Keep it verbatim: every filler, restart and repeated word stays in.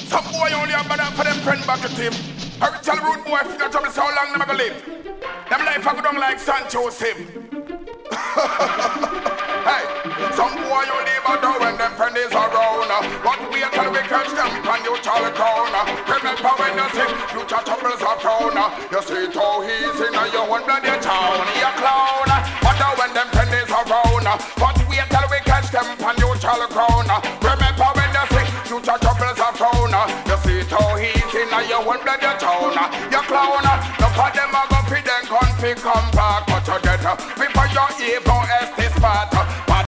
Some boy only have bad for them friend back at him. I will tell rude boy if you don't trouble so long never gonna live. Them life I go down like Sancho Sim. Hey, some boy you leave out when them friend is around. But we till we catch them on you Charlie Crown. Remember when you see future troubles are thrown. You see it how he's in your own bloody town. You clown. But when them friend is around. But we till we catch them on you Charlie Crown. Remember when you see future troubles are thrown. You see it how he's in your own bloody town. You clown. No for them I go feed them gun fi come back. But you get before you even S this part.